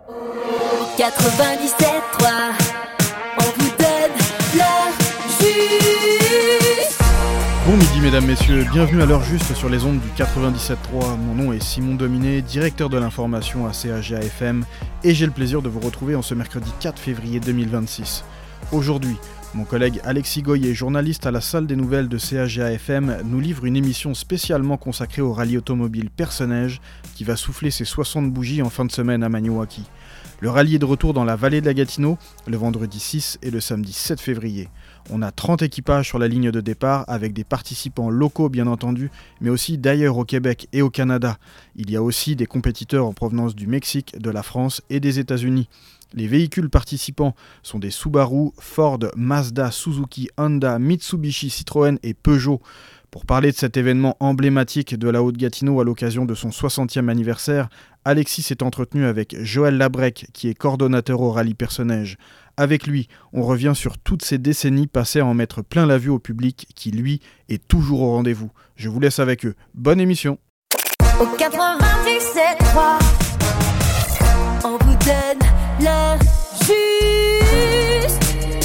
97.3, on vous donne l'heure juste. Bon midi mesdames, messieurs, bienvenue à l'heure juste sur les ondes du 97.3. Mon nom est Simon Dominé, directeur de l'information à CAGA-FM et j'ai le plaisir de vous retrouver en ce mercredi 4 février 2026. Aujourd'hui, mon collègue Alexis Goyer, journaliste à la salle des nouvelles de CAGA-FM, nous livre une émission spécialement consacrée au rallye automobile Perce-Neige qui va souffler ses 60 bougies en fin de semaine à Maniwaki. Le rallye est de retour dans la vallée de la Gatineau le vendredi 6 et le samedi 7 février. On a 30 équipages sur la ligne de départ avec des participants locaux bien entendu, mais aussi d'ailleurs au Québec et au Canada. Il y a aussi des compétiteurs en provenance du Mexique, de la France et des États-Unis. Les véhicules participants sont des Subaru, Ford, Mazda, Suzuki, Honda, Mitsubishi, Citroën et Peugeot. Pour parler de cet événement emblématique de la Haute-Gatineau à l'occasion de son 60e anniversaire, Alexis s'est entretenu avec Joël Labrec, qui est coordonnateur au rallye Perce-Neige. Avec lui, on revient sur toutes ces décennies passées à en mettre plein la vue au public qui, lui, est toujours au rendez-vous. Je vous laisse avec eux. Bonne émission. Au 97.3, on vous donne l'heure juste.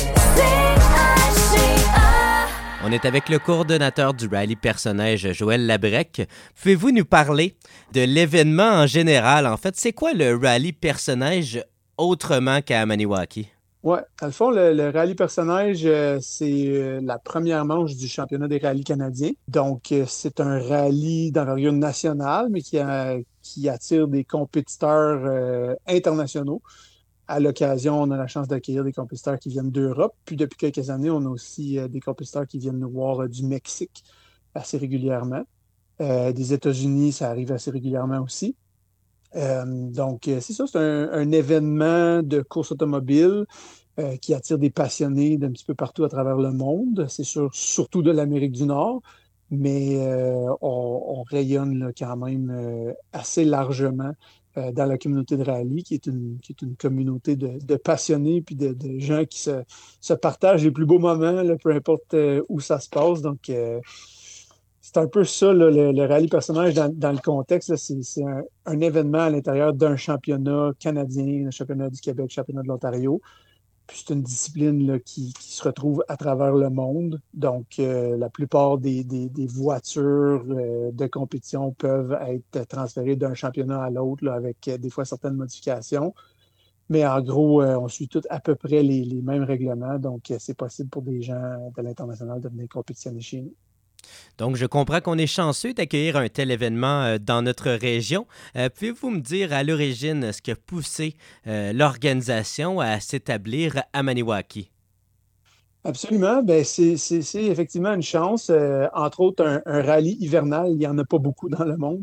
CAGA. On est avec le coordonnateur du rallye Perce-Neige, Joël Labrec. Pouvez-vous nous parler de l'événement en général? En fait, c'est quoi le rallye Perce-Neige autrement qu'à Maniwaki? Oui, dans le fond, le rallye Perce-Neige, c'est la première manche du championnat des rallyes canadiens. Donc, c'est un rallye d'envergure nationale, mais qui attire des compétiteurs internationaux. À l'occasion, on a la chance d'accueillir des compétiteurs qui viennent d'Europe. Puis, depuis quelques années, on a aussi des compétiteurs qui viennent nous voir du Mexique assez régulièrement. Des États-Unis, ça arrive assez régulièrement aussi. Donc, c'est ça, c'est un événement de course automobile qui attire des passionnés d'un petit peu partout à travers le monde. C'est sûr, surtout de l'Amérique du Nord, mais on rayonne là, quand même assez largement dans la communauté de rallye, qui est une communauté de passionnés puis de gens qui se partagent les plus beaux moments, là, peu importe où ça se passe. Donc, c'est un peu ça, là, le rallye Perce-Neige dans le contexte. Là, c'est un événement à l'intérieur d'un championnat canadien, un championnat du Québec, championnat de l'Ontario. Puis c'est une discipline là, qui se retrouve à travers le monde. Donc, la plupart des voitures de compétition peuvent être transférées d'un championnat à l'autre là, avec des fois certaines modifications. Mais en gros, on suit tous à peu près les mêmes règlements. Donc, c'est possible pour des gens de l'international de venir compétitionner chez nous. Donc, je comprends qu'on est chanceux d'accueillir un tel événement dans notre région. Pouvez-vous me dire à l'origine ce qui a poussé l'organisation à s'établir à Maniwaki? Absolument. Ben, c'est effectivement une chance. Entre autres, un rallye hivernal, il n'y en a pas beaucoup dans le monde.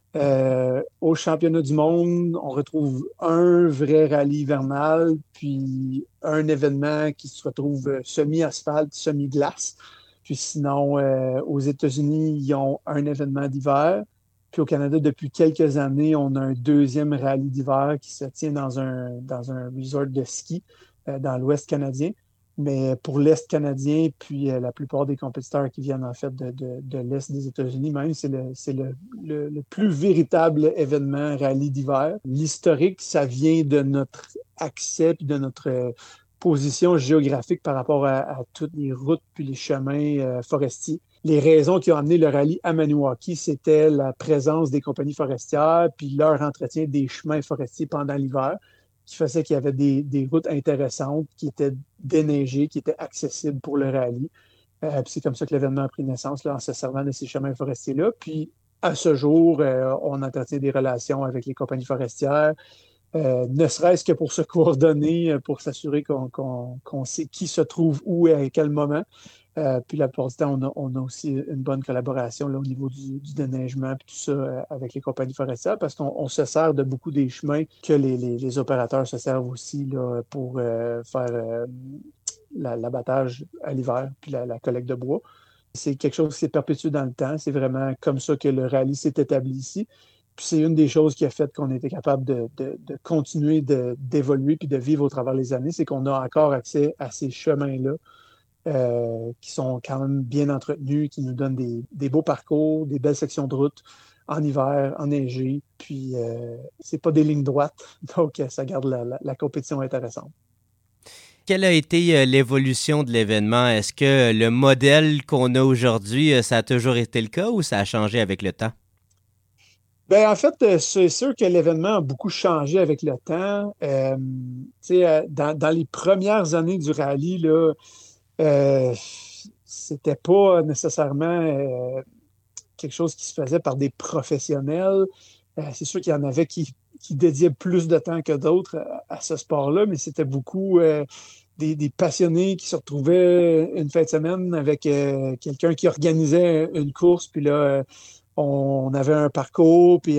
Au championnat du monde, on retrouve un vrai rallye hivernal, puis un événement qui se retrouve semi-asphalte, semi-glace. Puis sinon, aux États-Unis, ils ont un événement d'hiver. Puis au Canada, depuis quelques années, on a un deuxième rallye d'hiver qui se tient dans un resort de ski dans l'Ouest canadien. Mais pour l'Est canadien, puis la plupart des compétiteurs qui viennent en fait de l'Est des États-Unis, même, c'est le plus véritable événement rallye d'hiver. L'historique, ça vient de notre accès puis de notre position géographique par rapport à toutes les routes puis les chemins forestiers. Les raisons qui ont amené le rallye à Maniwaki, c'était la présence des compagnies forestières puis leur entretien des chemins forestiers pendant l'hiver, qui faisait qu'il y avait des routes intéressantes qui étaient déneigées, qui étaient accessibles pour le rallye. Puis c'est comme ça que l'événement a pris naissance, là, en se servant de ces chemins forestiers-là. Puis à ce jour, on entretient des relations avec les compagnies forestières, ne serait-ce que pour se coordonner, pour s'assurer qu'on sait qui se trouve où et à quel moment. Puis la plupart du temps, on a aussi une bonne collaboration là, au niveau du déneigement et tout ça avec les compagnies forestières parce qu'on se sert de beaucoup des chemins que les opérateurs se servent aussi là, pour faire l'abattage à l'hiver puis la collecte de bois. C'est quelque chose qui s'est perpétué dans le temps. C'est vraiment comme ça que le rallye s'est établi ici. Puis c'est une des choses qui a fait qu'on était capable de continuer d'évoluer puis de vivre au travers des années, c'est qu'on a encore accès à ces chemins-là qui sont quand même bien entretenus, qui nous donnent des beaux parcours, des belles sections de route. en hiver, enneigé, puis c'est pas des lignes droites, donc ça garde la compétition intéressante. Quelle a été l'évolution de l'événement? Est-ce que le modèle qu'on a aujourd'hui, ça a toujours été le cas ou ça a changé avec le temps? Ben, en fait, c'est sûr que l'événement a beaucoup changé avec le temps. Dans les premières années du rallye, là, euh, c'était pas nécessairement quelque chose qui se faisait par des professionnels. C'est sûr qu'il y en avait qui dédiaient plus de temps que d'autres à ce sport-là, mais c'était beaucoup des passionnés qui se retrouvaient une fin de semaine avec quelqu'un qui organisait une course, puis là, on avait un parcours, puis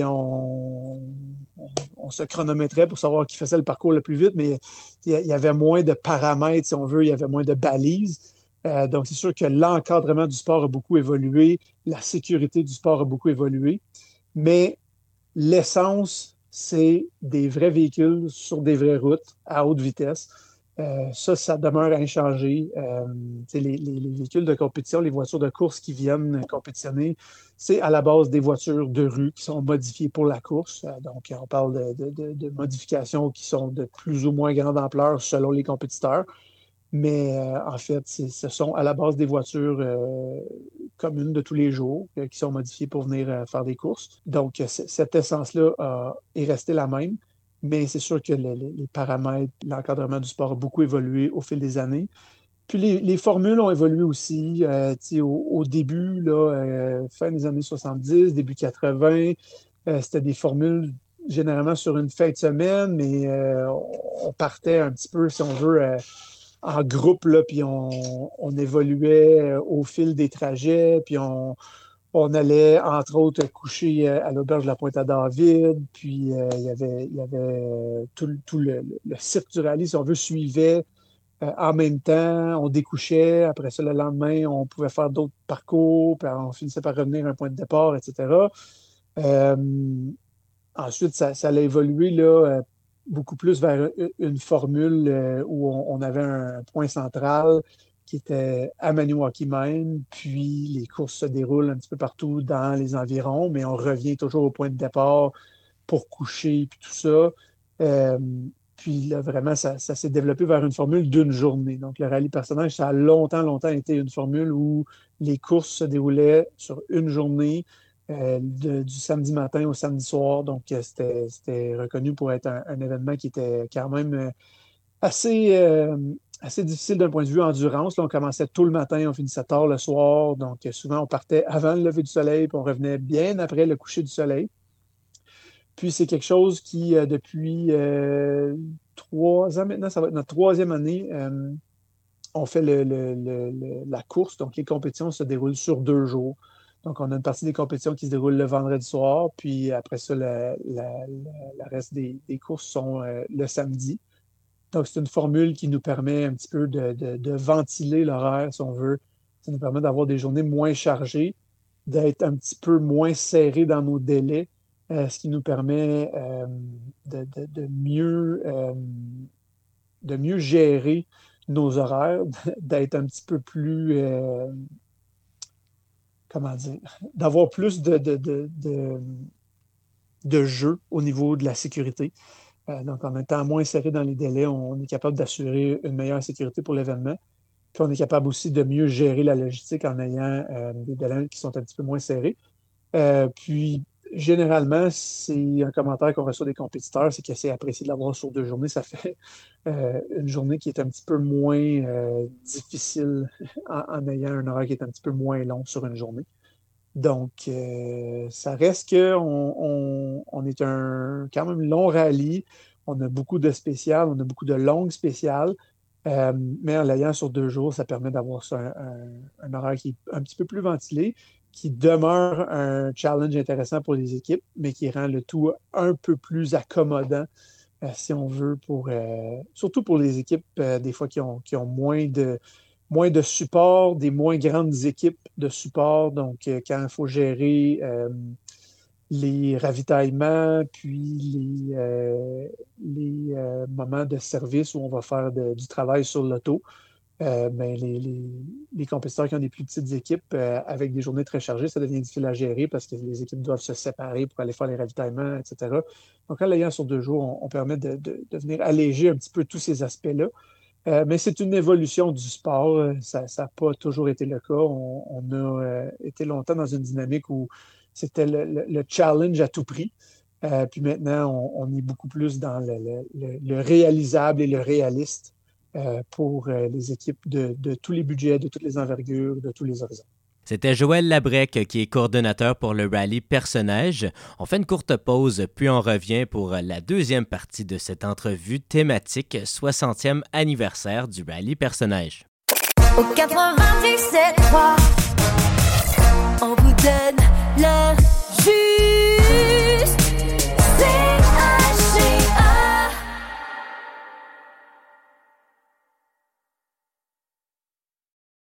on se chronométrait pour savoir qui faisait le parcours le plus vite, mais il y avait moins de paramètres, si on veut, il y avait moins de balises. Donc, c'est sûr que l'encadrement du sport a beaucoup évolué, la sécurité du sport a beaucoup évolué, mais l'essence, c'est des vrais véhicules sur des vraies routes à haute vitesse. Ça demeure inchangé. Les véhicules de compétition, les voitures de course qui viennent compétitionner, c'est à la base des voitures de rue qui sont modifiées pour la course. Donc, on parle de modifications qui sont de plus ou moins grande ampleur selon les compétiteurs. Mais en fait, ce sont à la base des voitures communes de tous les jours qui sont modifiées pour venir faire des courses. Donc, cette essence-là est restée la même, mais c'est sûr que les paramètres, l'encadrement du sport a beaucoup évolué au fil des années. Puis les formules ont évolué aussi. Au début, là, fin des années 70, début 80, c'était des formules généralement sur une fin de semaine, mais on partait un petit peu, si on veut, en groupe, là, puis on évoluait au fil des trajets, puis on allait, entre autres, coucher à l'auberge de la Pointe-à-David, puis il y avait tout le cirque du rallye, si on veut, suivait en même temps, on découchait, après ça, le lendemain, on pouvait faire d'autres parcours, puis on finissait par revenir à un point de départ, etc. Euh, Ensuite, ça a évolué là, beaucoup plus vers une formule où on avait un point central qui était à Maniwaki même, puis les courses se déroulent un petit peu partout dans les environs, mais on revient toujours au point de départ pour coucher, puis tout ça. Euh, Puis là, vraiment, ça s'est développé vers une formule d'une journée. Donc, le rallye personnage, ça a longtemps, longtemps été une formule où les courses se déroulaient sur une journée, du samedi matin au samedi soir. Donc, c'était reconnu pour être un événement qui était quand même assez, assez difficile d'un point de vue endurance. Là, on commençait tôt le matin, on finissait tard le soir. Donc, souvent, on partait avant le lever du soleil, puis on revenait bien après le coucher du soleil. Puis c'est quelque chose qui, depuis 3 ans maintenant, ça va être notre troisième année, on fait la course. Donc les compétitions se déroulent sur 2 jours. Donc on a une partie des compétitions qui se déroulent le vendredi soir, puis après ça, le reste des courses sont le samedi. Donc c'est une formule qui nous permet un petit peu de ventiler l'horaire, si on veut. Ça nous permet d'avoir des journées moins chargées, d'être un petit peu moins serré dans nos délais, ce qui nous permet de mieux gérer nos horaires, d'être un petit peu plus, comment dire, d'avoir plus de jeu au niveau de la sécurité. Donc, en étant moins serré dans les délais, on est capable d'assurer une meilleure sécurité pour l'événement. Puis, on est capable aussi de mieux gérer la logistique en ayant des délais qui sont un petit peu moins serrés. Puis, généralement, c'est un commentaire qu'on reçoit des compétiteurs, c'est que c'est apprécié de l'avoir sur 2 journées. Ça fait une journée qui est un petit peu moins difficile en ayant un horaire qui est un petit peu moins long sur une journée. Donc, ça reste qu'on est quand même long rallye. On a beaucoup de spéciales, on a beaucoup de longues spéciales. Mais en l'ayant sur 2 jours, ça permet d'avoir un horaire qui est un petit peu plus ventilé, qui demeure un challenge intéressant pour les équipes, mais qui rend le tout un peu plus accommodant, si on veut, surtout pour les équipes, des fois, qui ont moins de support, des moins grandes équipes de support. Donc, quand il faut gérer les ravitaillements, puis les moments de service où on va faire du travail sur l'auto, les compétiteurs qui ont des plus petites équipes avec des journées très chargées, ça devient difficile à gérer parce que les équipes doivent se séparer pour aller faire les ravitaillements, etc. Donc, en l'ayant sur 2 jours, on permet de venir alléger un petit peu tous ces aspects-là. Mais c'est une évolution du sport. Ça n'a pas toujours été le cas. On a été longtemps dans une dynamique où c'était le challenge à tout prix. Puis maintenant, on est beaucoup plus dans le réalisable et le réaliste pour les équipes de tous les budgets, de toutes les envergures, de tous les horizons. C'était Joël Labrec qui est coordonnateur pour le rallye Personnage. On fait une courte pause, puis on revient pour la deuxième partie de cette entrevue thématique 60e anniversaire du rallye Personnage. Au 97.3